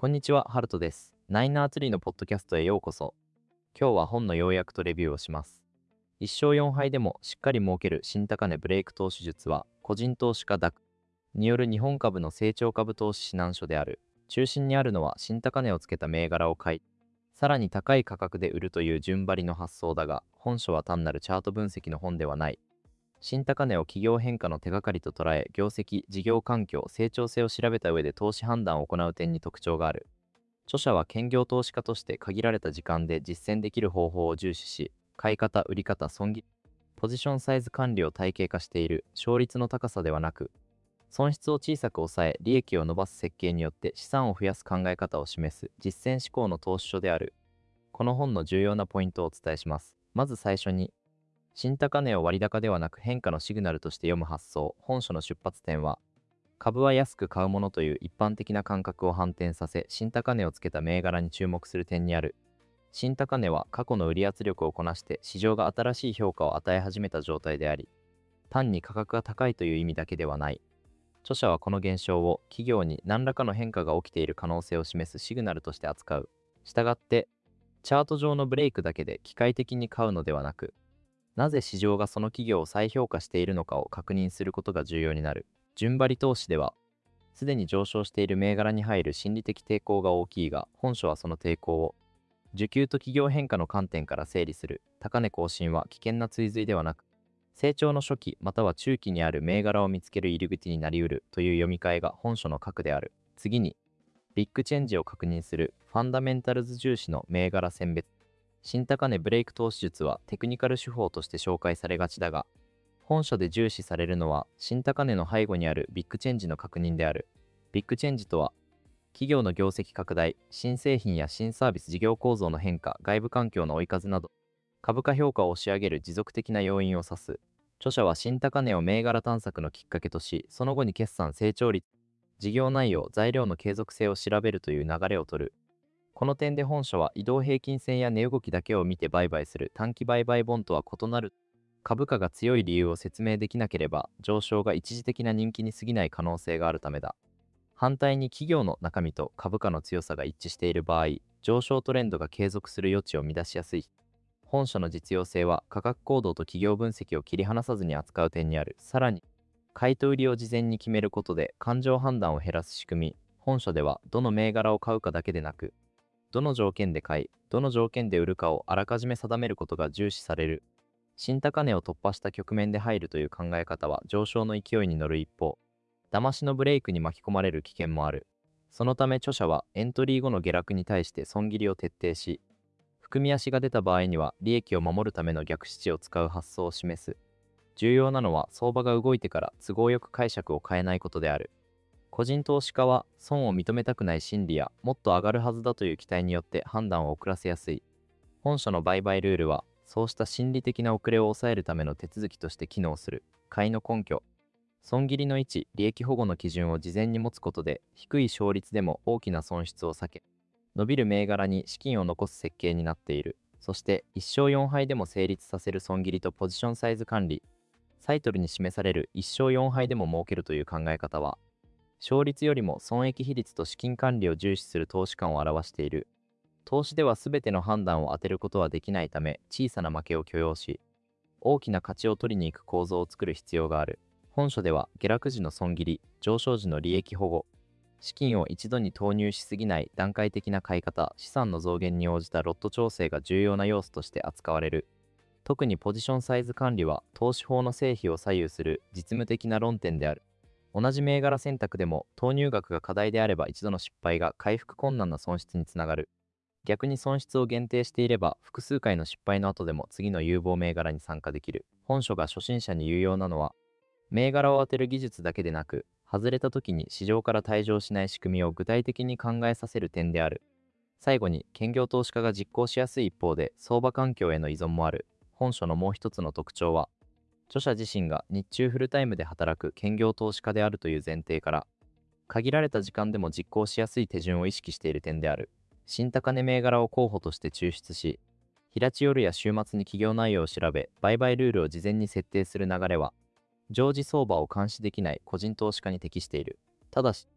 こんにちは、ハルトです。ナイナーツリーのポッドキャストへようこそ。今日は本の要約とレビューをします。一勝四敗でもしっかり儲ける新高値ブレイク投資術は、個人投資家ダックによる日本株の成長株投資指南書である。中心にあるのは新高値をつけた銘柄を買い、さらに高い価格で売るという順張りの発想だが、本書は単なるチャート分析の本ではない。新高値を企業変化の手がかりと捉え、業績、事業環境、成長性を調べた上で投資判断を行う点に特徴がある。著者は兼業投資家として限られた時間で実践できる方法を重視し、買い方、売り方、損切り、ポジションサイズ管理を体系化している。勝率の高さではなく、損失を小さく抑え、利益を伸ばす設計によって資産を増やす考え方を示す実践志向の投資書である。この本の重要なポイントをお伝えします。まず最初に、新高値を割高ではなく変化のシグナルとして読む発想。本書の出発点は、株は安く買うものという一般的な感覚を反転させ、新高値をつけた銘柄に注目する点にある。新高値は過去の売り圧力をこなして市場が新しい評価を与え始めた状態であり、単に価格が高いという意味だけではない。著者はこの現象を企業に何らかの変化が起きている可能性を示すシグナルとして扱う。したがって、チャート上のブレイクだけで機械的に買うのではなく、なぜ市場がその企業を再評価しているのかを確認することが重要になる。順張り投資では、すでに上昇している銘柄に入る心理的抵抗が大きいが、本書はその抵抗を需給と企業変化の観点から整理する。高値更新は危険な追随ではなく、成長の初期または中期にある銘柄を見つける入り口になりうるという読み替えが本書の核である。次に、ビッグチェンジを確認するファンダメンタルズ重視の銘柄選別。新高値ブレイク投資術はテクニカル手法として紹介されがちだが、本書で重視されるのは新高値の背後にあるビッグチェンジの確認である。ビッグチェンジとは、企業の業績拡大、新製品や新サービス事業構造の変化、外部環境の追い風など、株価評価を押し上げる持続的な要因を指す。著者は新高値を銘柄探索のきっかけとし、その後に決算成長率、事業内容、材料の継続性を調べるという流れを取る。この点で本書は移動平均線や値動きだけを見て売買する短期売買本とは異なる。株価が強い理由を説明できなければ、上昇が一時的な人気に過ぎない可能性があるためだ。反対に企業の中身と株価の強さが一致している場合、上昇トレンドが継続する余地を乱しやすい。本書の実用性は価格行動と企業分析を切り離さずに扱う点にある。さらに、買いと売りを事前に決めることで感情判断を減らす仕組み。本書ではどの銘柄を買うかだけでなく、どの条件で買い、どの条件で売るかをあらかじめ定めることが重視される。新高値を突破した局面で入るという考え方は上昇の勢いに乗る一方、騙しのブレイクに巻き込まれる危険もある。そのため著者はエントリー後の下落に対して損切りを徹底し、含み足が出た場合には利益を守るための逆指値を使う発想を示す。重要なのは相場が動いてから都合よく解釈を変えないことである。個人投資家は損を認めたくない心理やもっと上がるはずだという期待によって判断を遅らせやすい。本書の売買ルールはそうした心理的な遅れを抑えるための手続きとして機能する。買いの根拠、損切りの位置、利益保護の基準を事前に持つことで低い勝率でも大きな損失を避け、伸びる銘柄に資金を残す設計になっている。そして1勝4敗でも成立させる損切りとポジションサイズ管理。サイトルに示される1勝4敗でも儲けるという考え方は、勝率よりも損益比率と資金管理を重視する投資観を表している。投資では全ての判断を当てることはできないため、小さな負けを許容し、大きな勝ちを取りに行く構造を作る必要がある。本書では下落時の損切り、上昇時の利益保護、資金を一度に投入しすぎない段階的な買い方、資産の増減に応じたロット調整が重要な要素として扱われる。特にポジションサイズ管理は投資法の成否を左右する実務的な論点である。同じ銘柄選択でも投入額が課題であれば一度の失敗が回復困難な損失につながる。逆に損失を限定していれば複数回の失敗の後でも次の有望銘柄に参加できる。本書が初心者に有用なのは、銘柄を当てる技術だけでなく、外れた時に市場から退場しない仕組みを具体的に考えさせる点である。最後に、兼業投資家が実行しやすい一方で相場環境への依存もある。本書のもう一つの特徴は、著者自身が日中フルタイムで働く兼業投資家であるという前提から、限られた時間でも実行しやすい手順を意識している点である。新高値銘柄を候補として抽出し、平地夜や週末に企業内容を調べ、売買ルールを事前に設定する流れは、常時相場を監視できない個人投資家に適している。ただし、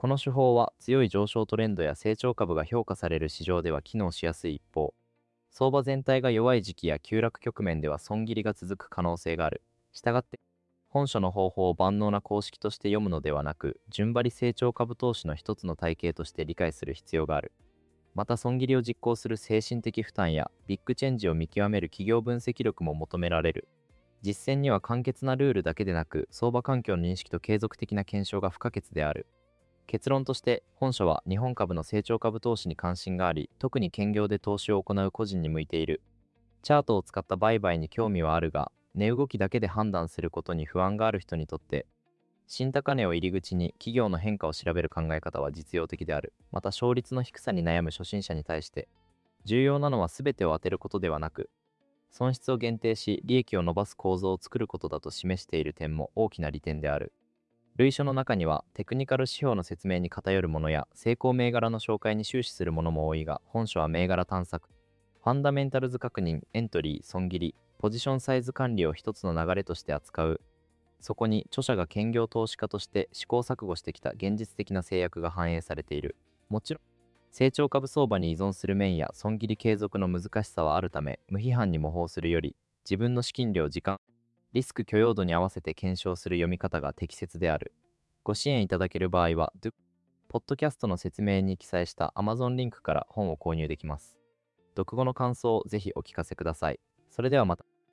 この手法は強い上昇トレンドや成長株が評価される市場では機能しやすい一方、相場全体が弱い時期や急落局面では損切りが続く可能性がある。したがって、本書の方法を万能な公式として読むのではなく、順張り成長株投資の一つの体系として理解する必要がある。また、損切りを実行する精神的負担やビッグチェンジを見極める企業分析力も求められる。実践には簡潔なルールだけでなく、相場環境の認識と継続的な検証が不可欠である。結論として、本書は日本株の成長株投資に関心があり、特に兼業で投資を行う個人に向いている。チャートを使った売買に興味はあるが、値動きだけで判断することに不安がある人にとって、新高値を入り口に企業の変化を調べる考え方は実用的である。また、勝率の低さに悩む初心者に対して、重要なのは全てを当てることではなく、損失を限定し、利益を伸ばす構造を作ることだと示している点も大きな利点である。類書の中には、テクニカル指標の説明に偏るものや、成功銘柄の紹介に終始するものも多いが、本書は銘柄探索、ファンダメンタルズ確認、エントリー、損切り、ポジションサイズ管理を一つの流れとして扱う。そこに著者が兼業投資家として試行錯誤してきた現実的な制約が反映されている。もちろん、成長株相場に依存する面や損切り継続の難しさはあるため、無批判に模倣するより、自分の資金量、時間、リスク許容度に合わせて検証する読み方が適切である。ご支援いただける場合は、ポッドキャストの説明に記載した Amazon リンクから本を購入できます。読後の感想をぜひお聞かせください。それではまた。